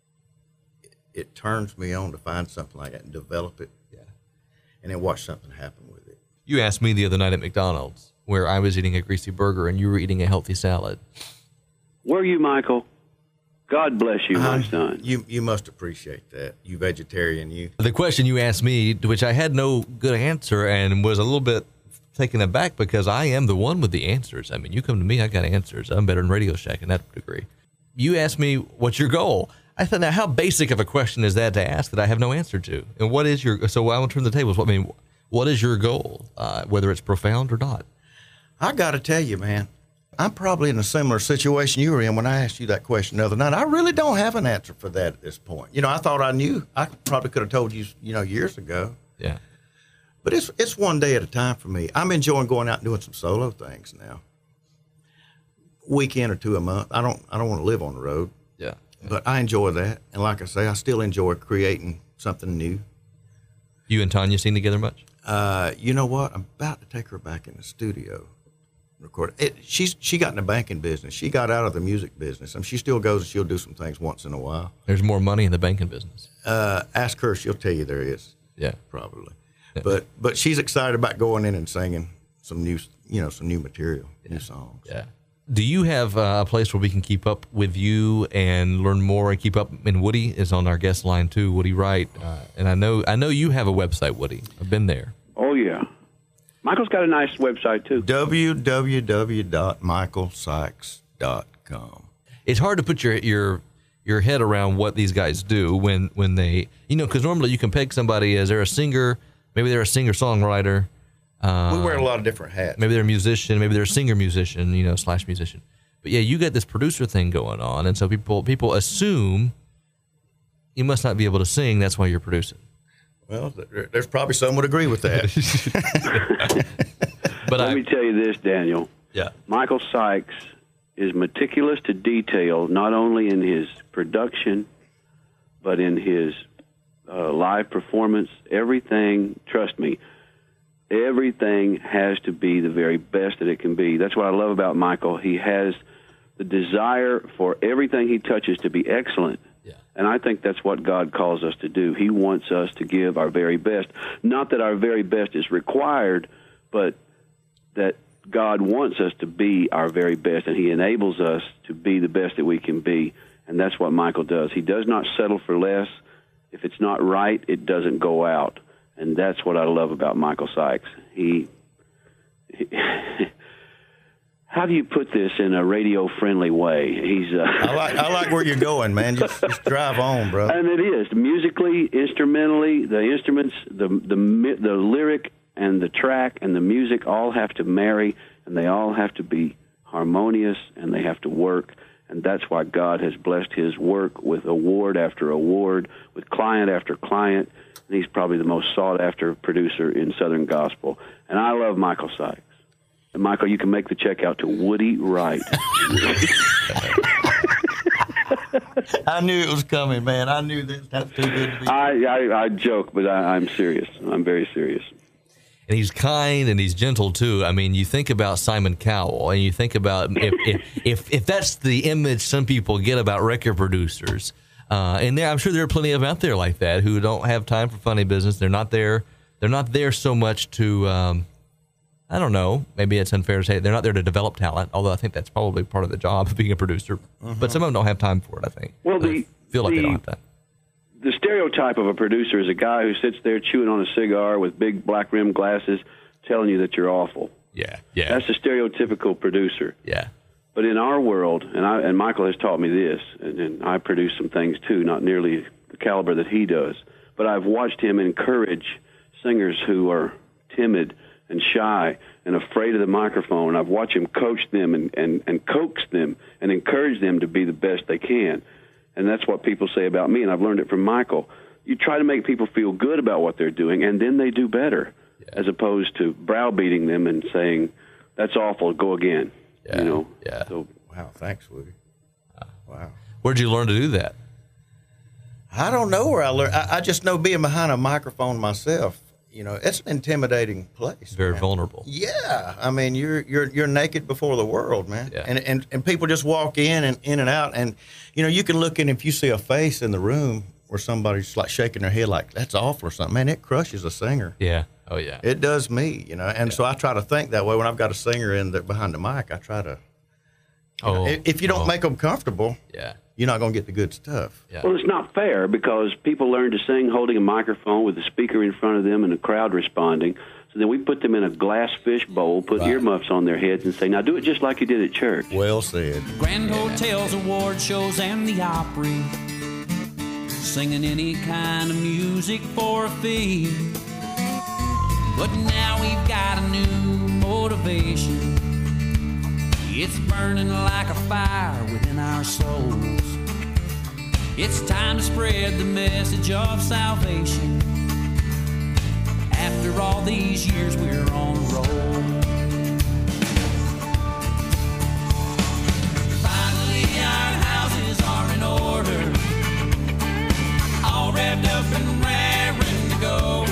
It turns me on to find something like that and develop it. Yeah. And then watch something happen with it. You asked me the other night at McDonald's where I was eating a greasy burger and you were eating a healthy salad. Were you, Michael? God bless you, my son. You must appreciate that. You vegetarian, you. The question you asked me, to which I had no good answer and was a little bit taken aback because I am the one with the answers. I mean, you come to me, I got answers. I'm better than Radio Shack in that degree. You asked me, what's your goal? I thought, now how basic of a question is that to ask that I have no answer to? And what is so I want to turn the tables. What is your goal, whether it's profound or not? I got to tell you, man, I'm probably in a similar situation you were in when I asked you that question the other night. I really don't have an answer for that at this point. I thought I knew. I probably could have told you, years ago. Yeah. But it's one day at a time for me. I'm enjoying going out and doing some solo things now. Weekend or two a month. I don't want to live on the road. Yeah. But I enjoy that. And like I say, I still enjoy creating something new. You and Tanya sing together much? You know what? I'm about to take her back in the studio. Record it. She got in the banking business. She got out of the music business. She still goes and she'll do some things once in a while. There's more money in the banking business. Ask her; she'll tell you there is. Yeah, probably. But she's excited about going in and singing some new material, new songs. Yeah. Do you have a place where we can keep up with you and learn more and keep up? And Woody is on our guest line too. Woody Wright, and I know you have a website, Woody. I've been there. Oh yeah. Michael's got a nice website, too. www.michaelsykes.com. It's hard to put your head around what these guys do when they, because normally you can peg somebody as they're a singer, maybe they're a singer-songwriter, We wear a lot of different hats. Maybe they're a musician, maybe they're a singer musician, / musician. But yeah, you got this producer thing going on, and so people assume you must not be able to sing. That's why you're producing. Well, there's probably some would agree with that. But Let me tell you this, Daniel. Yeah. Michael Sykes is meticulous to detail, not only in his production, but in his live performance. Everything, trust me, everything has to be the very best that it can be. That's what I love about Michael. He has the desire for everything he touches to be excellent. Yeah. And I think that's what God calls us to do. He wants us to give our very best. Not that our very best is required, but that God wants us to be our very best, and he enables us to be the best that we can be. And that's what Michael does. He does not settle for less. If it's not right, it doesn't go out. And that's what I love about Michael Sykes. He how do you put this in a radio-friendly way? He's I like where you're going, man. Just drive on, bro. And it is. Musically, instrumentally, the instruments, the lyric and the track and the music all have to marry, and they all have to be harmonious, and they have to work. And that's why God has blessed his work with award after award, with client after client. And he's probably the most sought-after producer in Southern gospel. And I love Michael Sykes. And, Michael, you can make the check out to Woody Wright. I knew it was coming, man. I knew that's too good to be. I joke, but I'm serious. I'm very serious. And he's kind and he's gentle too. I mean, you think about Simon Cowell, and you think about if that's the image some people get about record producers, and I'm sure there are plenty of out there like that who don't have time for funny business. They're not there so much to, I don't know, maybe it's unfair to say they're not there to develop talent. Although I think that's probably part of the job of being a producer. But some of them don't have time for it. I think. Well, they feel like they don't have time. The stereotype of a producer is a guy who sits there chewing on a cigar with big black rimmed glasses telling you that you're awful. Yeah. That's the stereotypical producer. Yeah. But in our world, and Michael has taught me this, and I produce some things too, not nearly the caliber that he does, but I've watched him encourage singers who are timid and shy and afraid of the microphone. I've watched him coach them and coax them and encourage them to be the best they can. And that's what people say about me, and I've learned it from Michael. You try to make people feel good about what they're doing, and then they do better, as opposed to browbeating them and saying, that's awful, go again. Yeah. So, Wow, thanks, Woody. Wow. Where'd you learn to do that? I don't know where I learned. I just know being behind a microphone myself, it's an intimidating place. Very man. vulnerable. Yeah, I mean, you're naked before the world, man. Yeah. And people just walk in and out, and you can look in, if you see a face in the room where somebody's like shaking their head like that's awful or something, man, it crushes a singer. Yeah. Oh yeah. It does me, and so I try to think that way when I've got a singer behind the mic. I try to. If you don't make them comfortable, you're not going to get the good stuff. Yeah. Well, it's not fair because people learn to sing holding a microphone with a speaker in front of them and a crowd responding. So then we put them in a glass fish bowl, put earmuffs on their heads, and say, now do it just like you did at church. Well said. Grand hotels, award shows, and the Opry. Singing any kind of music for a fee. But now we've got a new motivation. It's burning like a fire within our souls. It's time to spread the message of salvation. After all these years, we're on a roll. Finally, our houses are in order, all revved up and raring to go.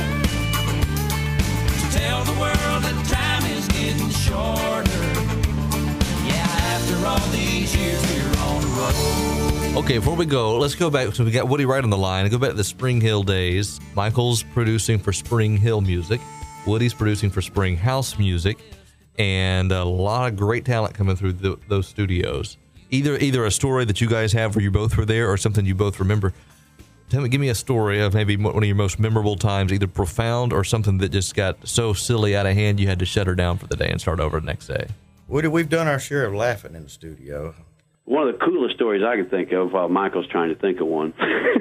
To tell the world that time is getting shorter. After all these years, we're on the road. Okay, before we go, let's go back. So we got Woody Wright on the line. Go back to the Spring Hill days. Michael's producing for Spring Hill Music. Woody's producing for Spring House Music. And a lot of great talent coming through those studios. Either a story that you guys have where you both were there or something you both remember. Give me a story of maybe one of your most memorable times, either profound or something that just got so silly out of hand you had to shut her down for the day and start over the next day. Woody, we've done our share of laughing in the studio. one of the coolest stories I can think of while Michael's trying to think of one.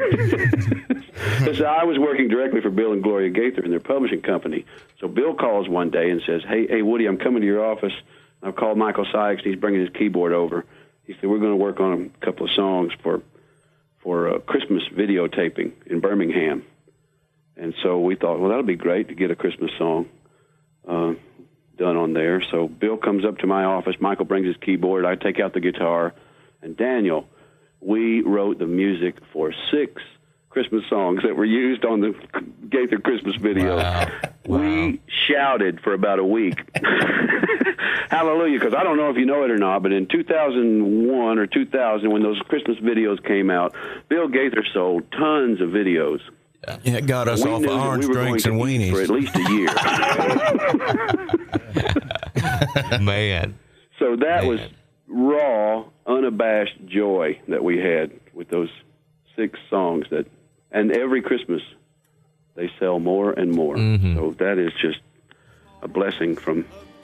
So I was working directly for Bill and Gloria Gaither in their publishing company. So Bill calls one day and says, hey, Woody, I'm coming to your office. I've called Michael Sykes, and he's bringing his keyboard over. He said, we're going to work on a couple of songs for Christmas videotaping in Birmingham. And so we thought, well, that'll be great to get a Christmas song done on there. So Bill comes up to my office. Michael brings his keyboard. I take out the guitar. And Daniel, we wrote the music for 6 Christmas songs that were used on the Gaither Christmas video. Wow. We shouted for about a week. Hallelujah, because I don't know if you know it or not, but in 2001 or 2000, when those Christmas videos came out, Bill Gaither sold tons of videos. Yeah, it got us off of orange drinks and weenies. For at least a year. Man. So that was raw, unabashed joy that we had with those 6 songs and every Christmas they sell more and more. Mm-hmm. So that is just a blessing from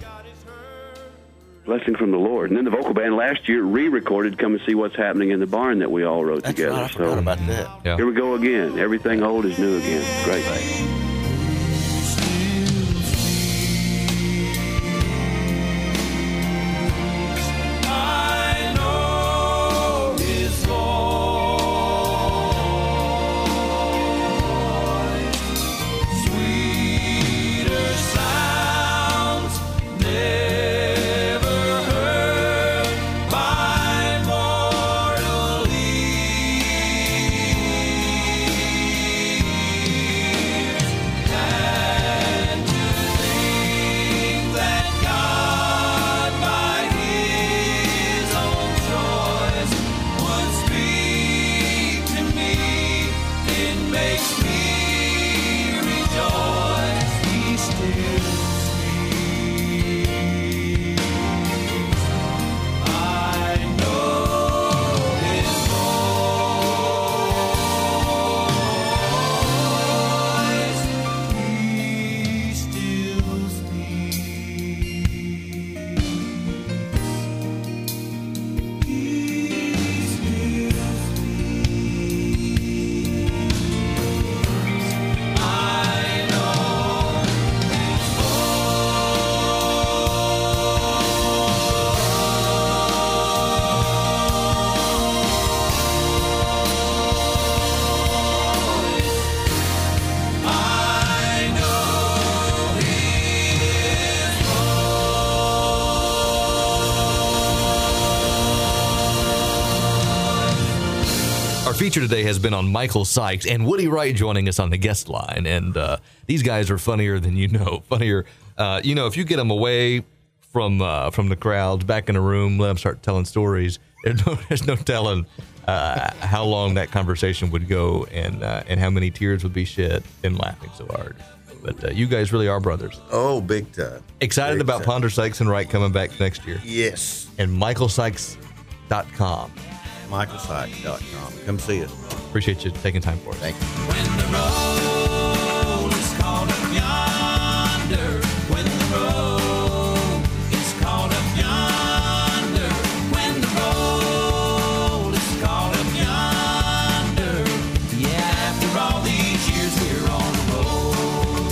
the Lord. And then the vocal band last year re-recorded Come and See What's Happening in the Barn that we all wrote together. Right, I forgot about that. Yeah. Here we go again. Everything old is new again. Great. I know his voice, sweeter sounds never heard by mortal ears. And to think that God, by His own choice, would speak to me, it makes me rejoice. He still speaks. I know His voice. He still speaks. He still speaks. I know His I know Our feature today has been on Michael Sykes and Woody Wright joining us on the guest line. And these guys are funnier than you know. Funnier. If you get them away from the crowd, back in a room, let them start telling stories, there's no telling how long that conversation would go and how many tears would be shed in laughing so hard. But you guys really are brothers. Oh, big time. Excited Big about time. Ponder Sykes and Wright coming back next year. Yes. And MichaelSykes.com. MichaelSykes.com. Come see us. Appreciate you taking time for us. Thank you. When the road is called up yonder, when the road is called up yonder, when the road is called up yonder, yeah, after all these years we're on the road.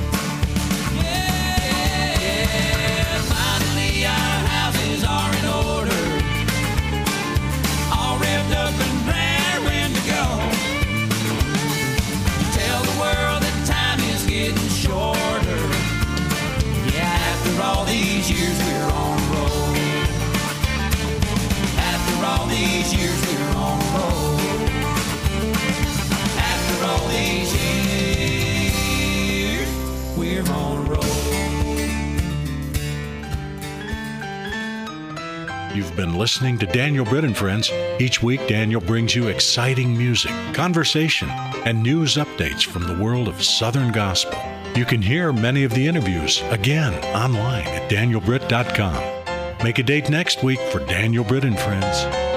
Yeah, finally our houses are in order, all revved up and raring to go. Tell the world that time is getting shorter. Yeah, after all these years we're on the road. After all these years we're on the road. After all these years we're on the road. You've been listening to Daniel Britt and Friends. Each week, Daniel brings you exciting music, conversation, and news updates from the world of Southern Gospel. You can hear many of the interviews again online at danielbritt.com. Make a date next week for Daniel Britt and Friends.